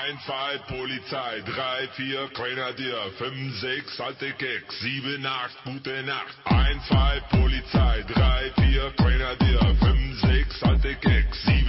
1, 2, Polizei, 3, 4, Grenadier, 5, 6, alte Keks, 7, 8, gute Nacht. 1, 2, Polizei, 3, 4, Grenadier, 5, 6, alte Keks, 7